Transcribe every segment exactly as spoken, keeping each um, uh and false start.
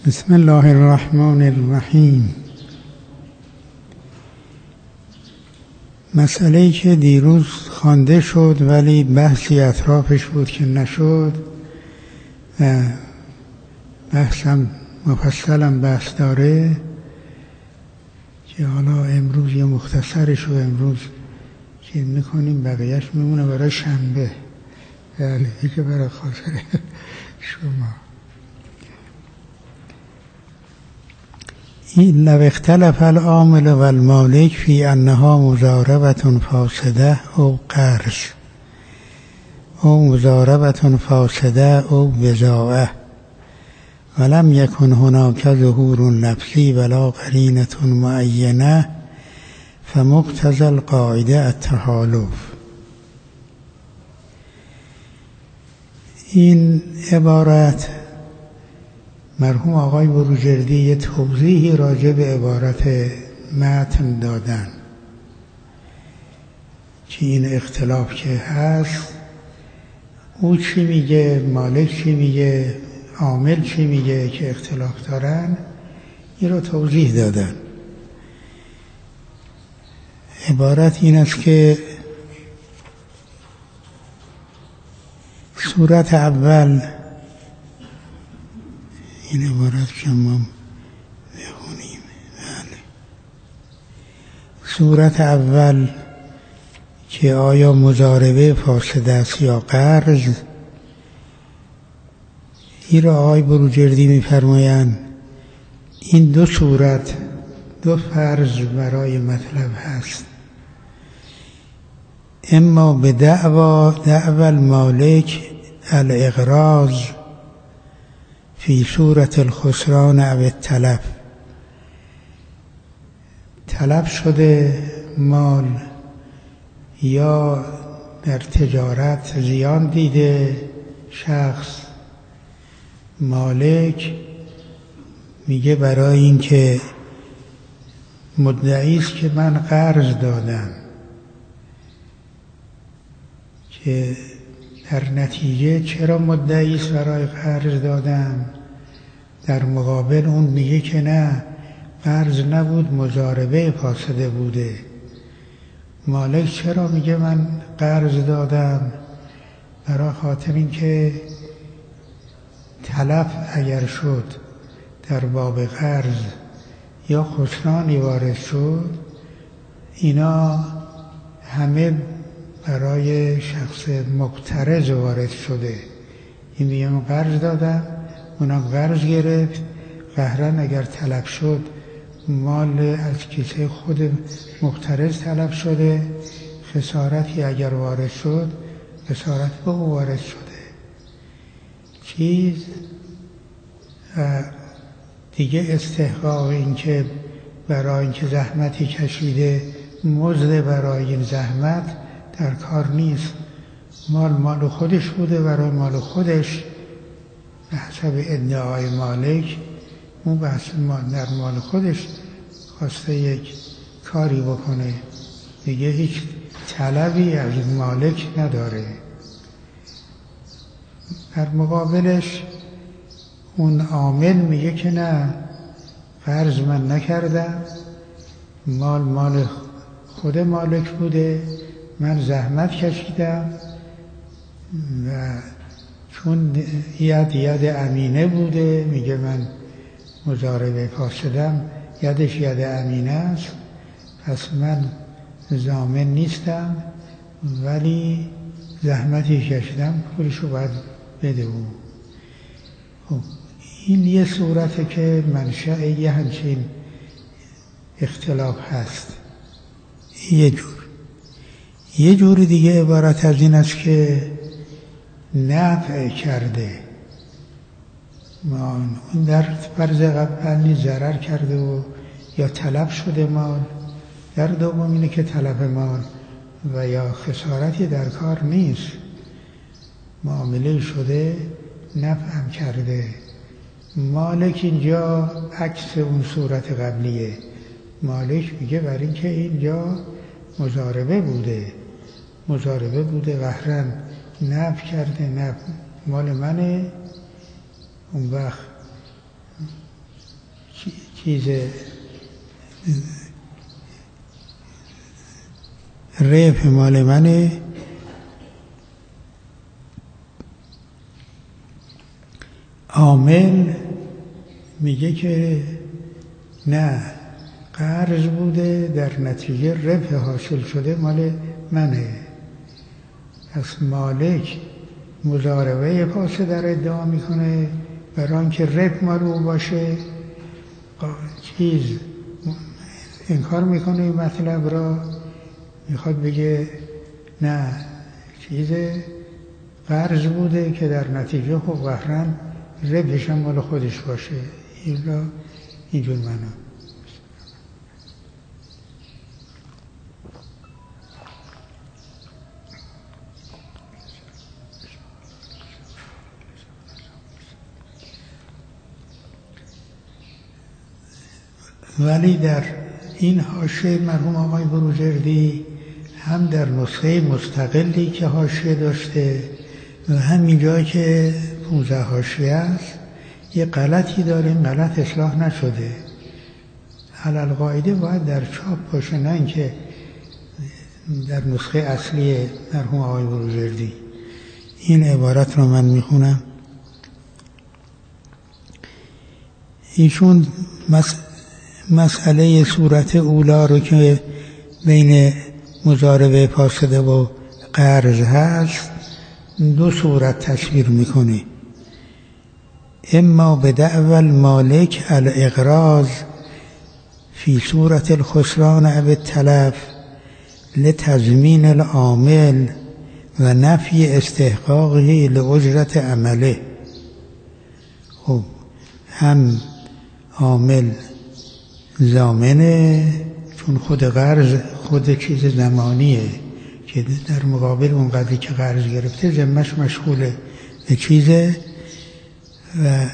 بسم الله الرحمن الرحیم. مسئله‌ای که دیروز خوانده شد ولی بحثی اطرافش بود که نشد و بحثم مفصلم بحث داره که حالا امروز یه مختصرش رو امروز که میکنیم بقیهش میمونه برای شنبه. بله این که برای خاطر شما. این لو اختلف العامل و المالک فی انها مضاربة فاسده او قرض او مضاربة فاسده او بضاعة ولم یکن هناک ظهور لفظی ولا قرینة معینة فمقتضی القاعده التحالف. این عبارت مرحوم آقای بروجردی یه توضیحی راجع به عبارت متن دادن که این اختلاف که هست او چی میگه، مالک چی میگه، عامل چی میگه که اختلاف دارن، این رو توضیح دادن. عبارت این است که صورت اول، این عبارت که ما بخونیم، بله. صورت اول که آیا مضاربه فاسده است یا قرض، این را آقای بروجردی می‌فرمایند این دو صورت، دو فرض برای مطلب هست. اما به دعوا دعوى المالک الاغراض فی صورت الخسران او التلف، تلف شده مال یا در تجارت زیان دیده شخص، مالک میگه برای اینکه مدعی است که من قرض دادم که در نتیجه چرا مدعی است برای قرض دادم، در مقابل اون میگه که نه قرض نبود مضاربه فاسده بوده. مالک چرا میگه من قرض دادم؟ برای خاطر اینکه تلف اگر شد در باب قرض یا خسرانی وارد شد، اینا همه برای شخص مقترض وارد شده. این میگه من قرض دادم، اونم قرض گرفت، قهرن اگر تلف شد مال از کیسه خود مقترض تلف شده، خسارتی اگر وارد شد خسارت به او وارد شده. چیز دیگه استحقاق این که برای اینکه زحمتی کشیده مزد برای این زحمت در کار نیست. مال مال خودش بوده، برای مال خودش به حسب ادعای مالک اون به حسب در مال خودش خواسته یک کاری بکنه، دیگه هیچ طلبی از مالک نداره. در مقابلش اون عامل میگه که نه قرض من نکردم، مال مال خود مالک بوده، من زحمت کشیدم و چون ید ید امینه بوده، میگه من مضاربه فاسدم، یدش ید امینه است، پس من ضامن نیستم ولی زحمتی کشیدم پولشو باید بده او. خب این یه صورته که منشأ یه همچین اختلاف هست. یه جور یه جور دیگه عبارت از این است که نفع کرده، اون در فرض قبلی ضرر کرده و یا تلف شده مال، در دوم اینه که تلف مال و یا خسارتی در کار نیست، معامله شده نفعم کرده. مالک اینجا عکس اون صورت قبلیه. مالک میگه برای اینکه اینجا مضاربه بوده، مضاربه بوده قهرن نفع کرده، نفع مال منه، اون وقت چیز ربح مال منه، عامل میگه که نه، قرض بوده در نتیجه ربح حاصل شده مال منه. پس مالک مضاربه فاسده در ادعا میکنه برای اینکه ربح مال او باشه، چیز انکار میکنه این مطلب را، میخواد بگه نه، چیز قرض بوده که در نتیجه خب قهرن ربحش هم مال خودش باشه. این را اینجور معنا. ولی در این حاشیه مرحوم آقای بروجردی هم در نسخه مستقلی که حاشیه داشته و همین جایی که پونزده حاشیه است یه غلطی داره، این غلط اصلاح نشده. علل قاعده باید در چاپ باشه، نه اینکه در نسخه اصلی مرحوم آقای بروجردی. این عبارت رو من میخونم. ایشون مس... مسئله صورت اولا رو که بین مضاربه فاسده و قرض هست دو صورت تصویر میکنه. اما بدعوی المالک الاقراض فی صورت الخسران او التلف لتضمین العامل و نفی استحقاقه لاجرت عمله. خب هم عامل ضامنه، چون خود قرض خود چیز زمانیه که در مقابل اون قدری که قرض گرفته ذمه‌اش مشغول به چیزه و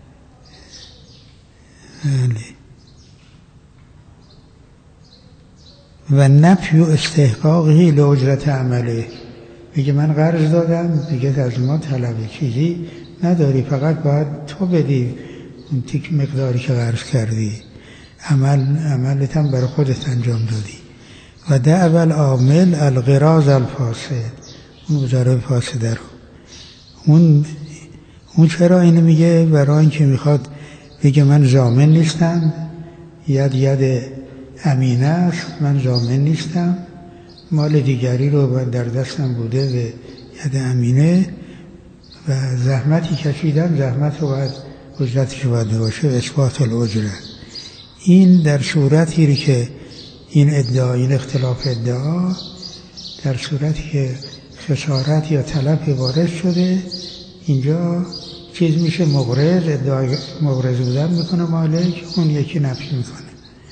و نفی و استحقاقی لاجرت عمله. میگه من قرض دادم، دیگه از ما طلب چیزی نداری، فقط باید تو بدی اون تیک مقداری که قرض کردی، عمل عملت هم برای خودت انجام دادی. و دعوی العامل القراض الفاسد، اون مضاربه فاسده رو اون اون چرا اینو میگه؟ برای اینکه میخواد بگه من ضامن نیستم، ید ید امینه است، من ضامن نیستم، مال دیگری رو من در دستم بوده به ید امینه و زحمتی کشیدم، زحمت رو باید اجرتش باید باشه، اثبات الاجره. این در صورتی که این ادعا، این اختلاف ادعا در صورتی که خسارت یا تلف وارد شده، اینجا چیز میشه مقرض، ادعای مقرض بودن میکنه مالک، اون یکی نفی میکنه.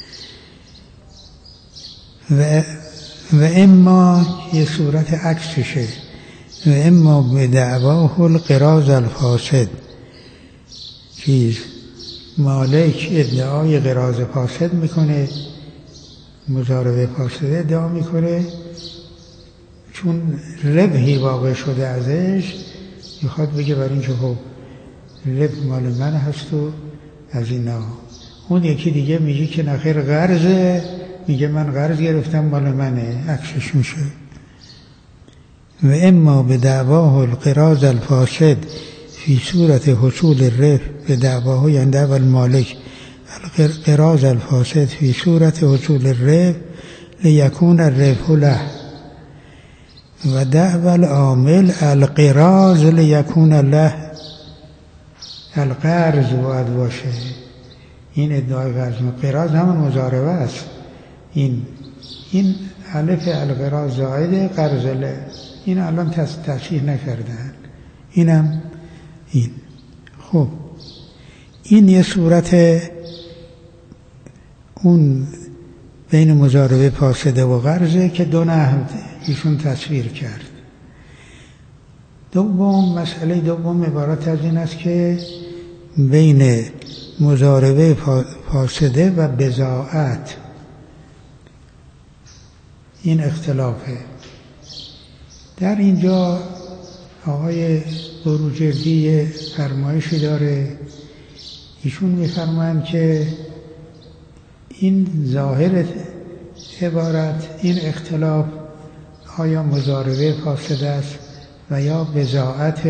و و اما یه صورت عکسشه، و اما به دعواه القراض الفاسد، چیز مالک ادعای قراض فاسد میکنه، مضاربه فاسده ادعا میکنه، چون ربحی واقع شده ازش، میخواد بگه برای اینکه خب ربح مال من هست و از اینا. اون یکی دیگه میگه که نخیر قرضه، میگه من قرض گرفتم مال منه، عکسش میشه. و اما به دعواه القراض الفاسد فی صورت حصول الربح، به دعواه یعنی دعوی المالک القراض الفاسد فی صورت حصول الربح لیکون الربح له، و دعوی العامل القراض لیکون له، القرض باید باشه. این ادعای قرض، قراض همون مضاربه است. این این الف القراض زائد قرض له، این الان تصحیح نکردن، اینم این. خب این یه صورت اون بین مضاربه فاسده و قرضه که دو نحو ایشون تصویر کرد. دوم، مسئله دوم عبارت از این است که بین مضاربه فاسده و بضاعت این اختلافه. در اینجا آقای بروجردی فرمایشی داره، ایشون میفرمایند که این ظاهر عبارت، این اختلاف آیا مضاربه فاسده است و یا بضاعت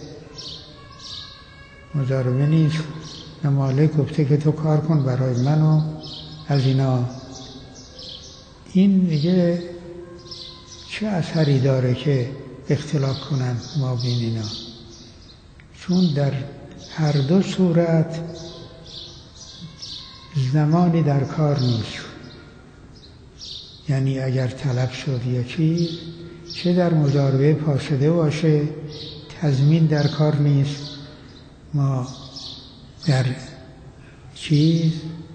مضاربه نیست. مالک گفته که تو کار کن برای من و از اینا. این میگه چه اثری داره که اختلاف کنن ما بین اینا؟ چون در هر دو صورت زمانی در کار نیست. یعنی اگر طلب شد یا چیز، چه در مضاربه فاسده باشه تضمین در کار نیست. ما در چیز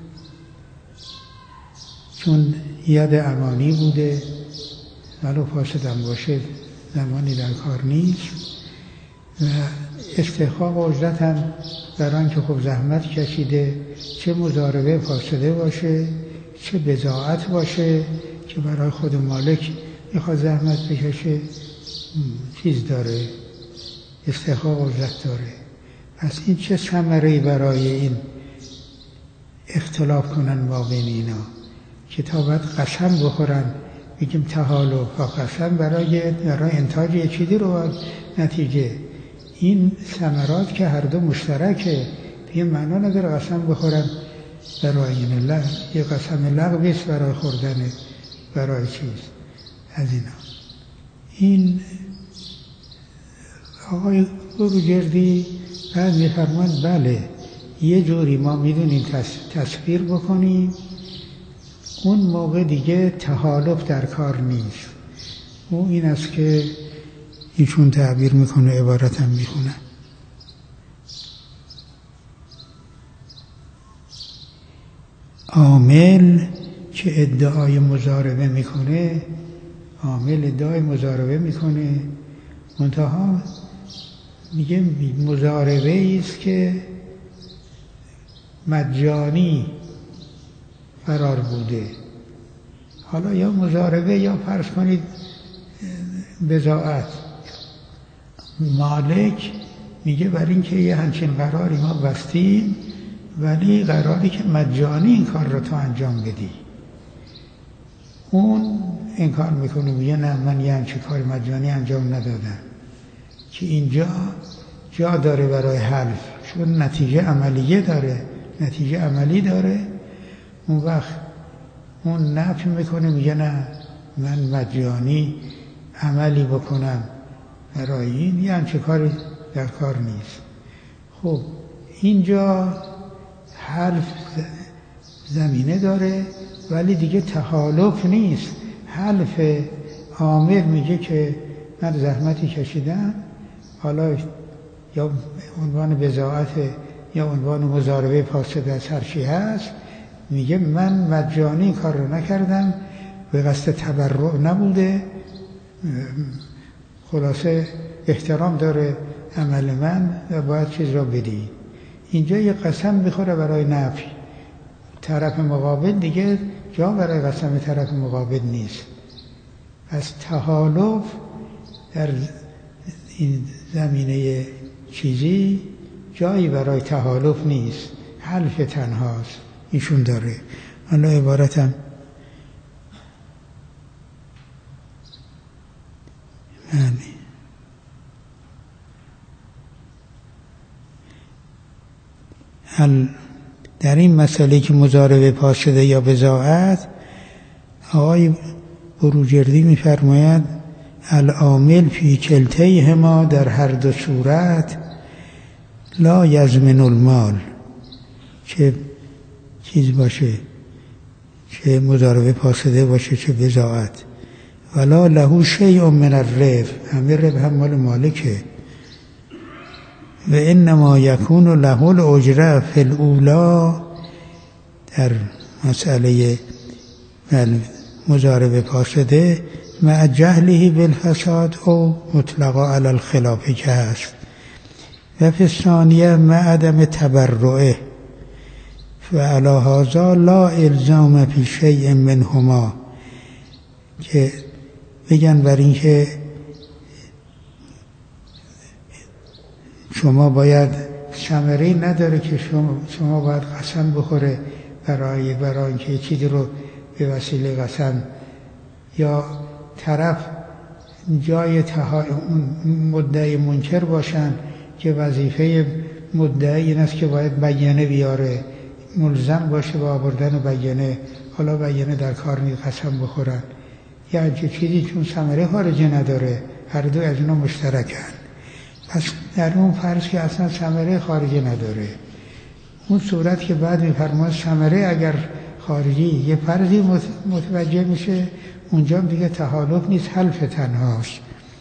چون ید امانی بوده ولو فاسدم باشه زمانی در کار نیست و استحقاق اجرت هم در آن که خب زحمت کشیده، چه مضاربه فاسده باشه چه بضاعت باشه که برای خود مالک میخواد زحمت بکشه، چیز داره، استحقاق اجرت داره. پس این چه ثمره‌ای برای این اختلاف کنن ما بین اینا که تا باید قسم بخورن بگیم تحالف و قسم برای برای انتاج یک چیزی رو نتیجه. این ثمرات که هر دو مشترکه، دیگه معنا نداره قسم بخورن برای این الله، یه قسم لغوی است برای خوردن برای چیز از اینا. این آقای بروجردی بعد میفرماند بله یه جوری ما میدونیم تصویر بکنیم، اون موقع دیگه تحالف در کار نیست. او این است که ایشون تعبیر میکنه، عبارت هم میخونه. عامل که ادعای مضاربه میکنه، عامل ادعای مضاربه میکنه، منتها میگه مضاربه است که مجانی قرار بوده. حالا یا مضاربه یا فرض کنید بضاعت. مالک میگه برای اینکه یه همچین قراری ما بستیم، ولی قراری که مجانی این کار رو تو انجام بدی. اون انکار میکنه، میگه نه من یه همچین کار مجانی انجام ندادم. که اینجا جا داره برای حلف، چون نتیجه عملیه داره، نتیجه عملی داره. اون وقت اون نفی میکنه، میگه نه من مجانی عملی بکنم برای این، یه همچه کاری در کار نیست. خب اینجا حلف زمینه داره ولی دیگه تحالف نیست. حلف عامل میگه که من زحمتی کشیدم، حالا یا عنوان بضاعت یا عنوان مضاربه فاسده از هر چی هست، میگه من مجانی کار رو نکردم، به قصد تبرع نبوده، خلاصه احترام داره عمل من و باید چیز را بدی. اینجا یه قسم میخوره برای نفی. طرف مقابل دیگه جا برای قسم طرف مقابل نیست. پس تحالف در این زمینه چیزی جایی برای تحالف نیست، حلف تنهاست. ایشون داره. حالا عبارتم معنی حل در این مسئله که مضاربه فاسده یا بضاعت، آقای بروجردی می‌فرماید العامل فی کلتیهما، در هر دو صورت لا یضمن المال، چه چیز باشه، چه مضاربه فاسده باشه چه بضاعت، ولا له شیء من الربح، همه ربح هم مال مالکه. و انما یکون له الاجره فی الاولی، در مسئله مضاربه فاسده مع جهله بالفساد او مطلقا علی الخلاف که هست، و فی الثانیه مع عدم تبرعه فعلی هذا لا الزام فی شیء منهما، که بگن بر این که شما باید ثمره‌ای نداره که شما, شما باید قسم بخوره برای برای اینکه چیزی رو به وسیله قسم یا طرف جای تها... مدعی منکر باشن که وظیفه مدعی این است که باید بیانه بیاره، ملزم باشه با آوردن بیانه، حالا بیانه در کار نیست، قسم بخورن یا همچین چیزی، چون ثمره خارجی نداره، هر دو از اینا مشترکن. پس در اون فرض که اصلا ثمره خارجی نداره، اون صورت که بعد می‌فرماید ثمره اگر خارجی یه فرضی متوجه میشه، اونجا دیگه تحالف نیست، حلف تنهاست.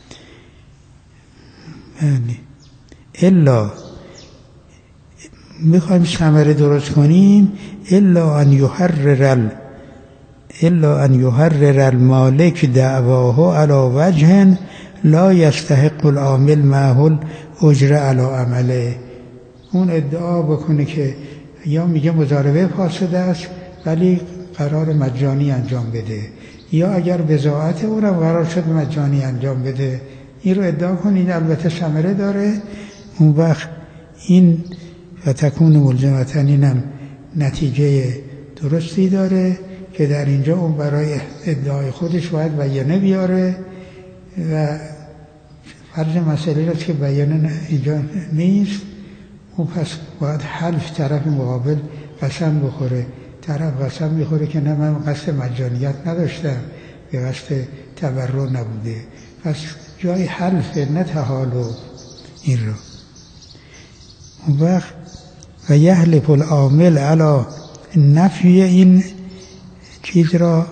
یعنی الا میخوایم ثمره درست کنیم، الا ان یحرر ال الا ان یحرر المالک دعواه علی وجه لا یستحق العامل معه الاجر علی عمله. اون ادعا بکنه که یا میگه مضاربه فاسده است ولی قرار مجانی انجام بده، یا اگر بضاعت اونم قرار شد مجانی انجام بده، این رو ادعا کنید، البته ثمره داره. اون وقت این فتکون ملزمتن اینم نتیجه درستی داره که در اینجا اون برای ادعای خودش باید بیانه بیاره و فرض مسئله است که بیانه اینجا نیست، اون پس باید حلف طرف مقابل قسم بخوره. طرف قسم میخوره که نه من قصد مجانیت نداشتم، به قصد تبرع نبوده، پس جای حلف نه تحالف. این رو اون وقت و یحلف العامل علی نفی این چیز را،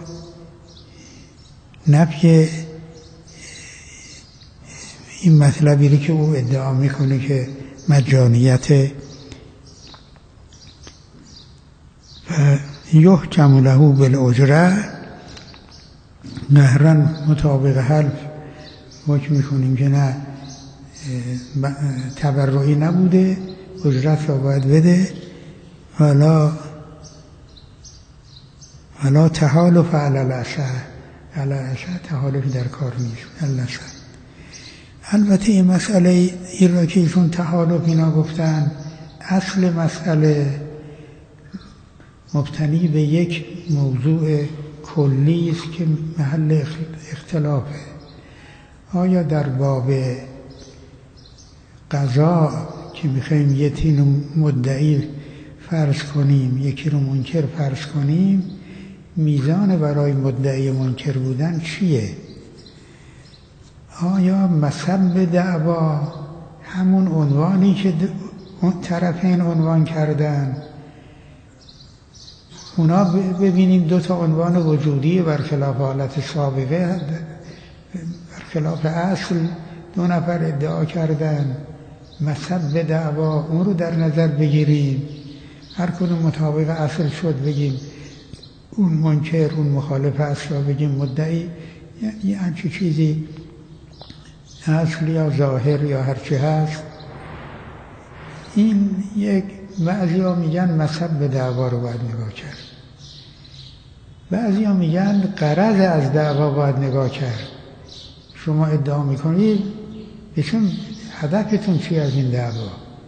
نفی این مطلبی رو که او ادعا میکنه که مجانیت، و یحکم له بالاجره، مهرا مطابق حلف حکم میکنیم که نه تبرعی نبوده، اجرت را باید بده، ولا ولا تحالف علی العصا، علی العصا تحالف در کار نیست. العصا البته این مسئله این را که ایشون تحالف اینا گفتن، اصل مسئله مبتنی به یک موضوع کلی است که محل اختلافه. آیا در باب قضا که میخوایم یه تین مدعی فرض کنیم یکی رو منکر فرض کنیم، میزان برای مدعی منکر بودن چیه؟ آیا مصب دعوا همون عنوانی که اون طرفین عنوان کردن، اونا ببینیم دو تا عنوان وجودی برخلاف حالت سابقه، برخلاف اصل دو نفر ادعا کردن، مصب دعوا اون رو در نظر بگیریم، هر کدوم مطابق اصل شد بگیم اون منکر، اون مخالف اصل را بگیم مدعی، یه همچی چیزی اصل یا ظاهر یا هرچی هست. این یک بعضی ها میگن مصب دعوا رو باید نگاه کرد، بعضی ها میگن غرض از دعوا باید نگاه کرد. شما ادعا میکنید بهشون هدفتون چی از این دعوا؟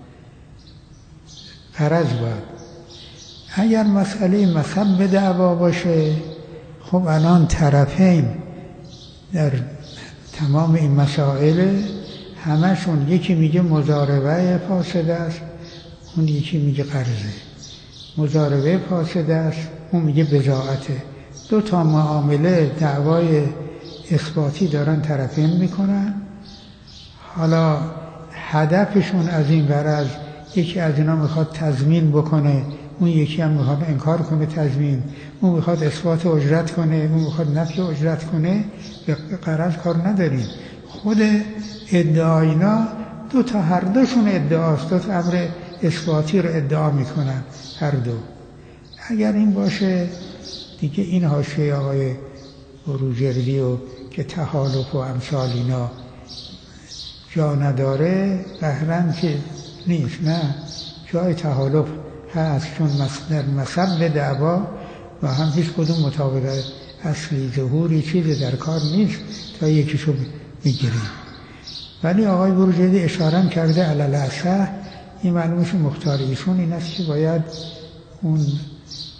غرض باید. اگر مسئله مصب دعوا باشه، خب الان طرفین در تمام این مسائل همشون یکی میگه مضاربه فاسده است، اون یکی میگه قرضه. مضاربه فاسده است، اون میگه بضاعته. دو تا معامله دعوای اثباتی دارن طرفین میکنن. حالا هدفشون از این غرض، یکی از اینا میخواد تضمین بکنه، اون یکی هم میخواد انکار کنه تضمین، اون میخواد اثبات اجرت کنه، اون میخواد نفی اجرت کنه. به غرض کار نداریم. خود ادعاینا دو تا هر دوشون ادعاست، دو تا امر اثباتی رو ادعا میکنن هر دو. اگر این باشه دیگه این حاشیه آقای بروجردی و که تحالف و امثال اینا جا نداره قهرن که نیست. نه، جای تحالف هست، چون در مصب دعوا و هم هیچ کدوم مطابق اصلی ظهوری چیزی در کار نیست تا یکیشو بگیریم. ولی آقای بروجردی اشاره کرده علی الاصح، این معلومش مختار ایشون این است که باید اون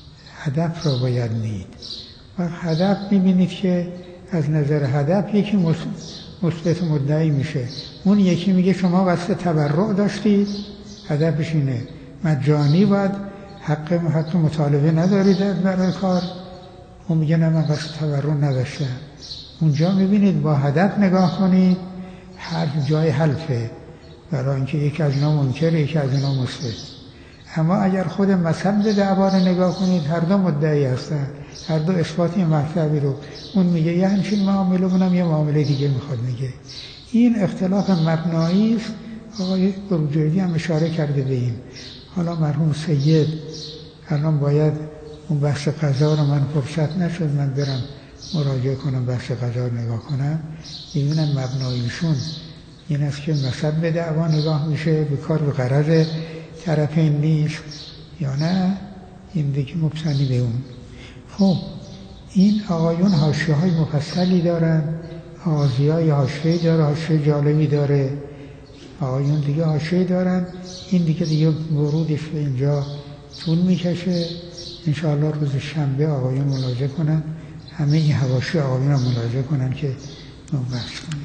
هدف را باید دید. و هدف میبینید که از نظر هدف یکی مثبت مدعی میشه، اون یکی میگه شما قصد تبرع داشتید، هدفش اینه مجانی باید حق حق مطالبه ندارید برای کار، اون میگه نه من قصد تبرع نداشتم. اونجا میبینید با هدف نگاه کنید، حرف جای حلفه، برای اینکه یکی از اینا منکره یکی از اینا مثبت. اما اگر خود مطلب دعوا رو نگاه کنید، هر دو مدعی هستن، هر دو اثبات مطلبی رو، اون میگه یه همچین معامله، اونم یه معامله دیگه میخواد میگه. این اختلاف مبنایی است. آقای بروجردی هم اشاره کرده به این. حالا مرحوم سید الان باید اون بحث قضا رو، من فرصت نشد من برم مراجعه کنم بحث قضا رو نگاه کنم، میبینم مبناییشون این است که مطلب به دعوا نگاه میشه، به کار به غرض طرفین نیست یا نه، این دیگه مبتنی به اون. خب این آقایون حاشیه های مفصلی دارن، آغازی های حاشیه داره، حاشیه جالبی داره، آقایون دیگه حاشیه دارن. این دیگه دیگه ورودش به اینجا طول میکشه. انشاءالله روز شنبه آقایون ملاحظه کنن، همه این حواشی آقایون هم ملاحظه کنن که اون بحث کنیم.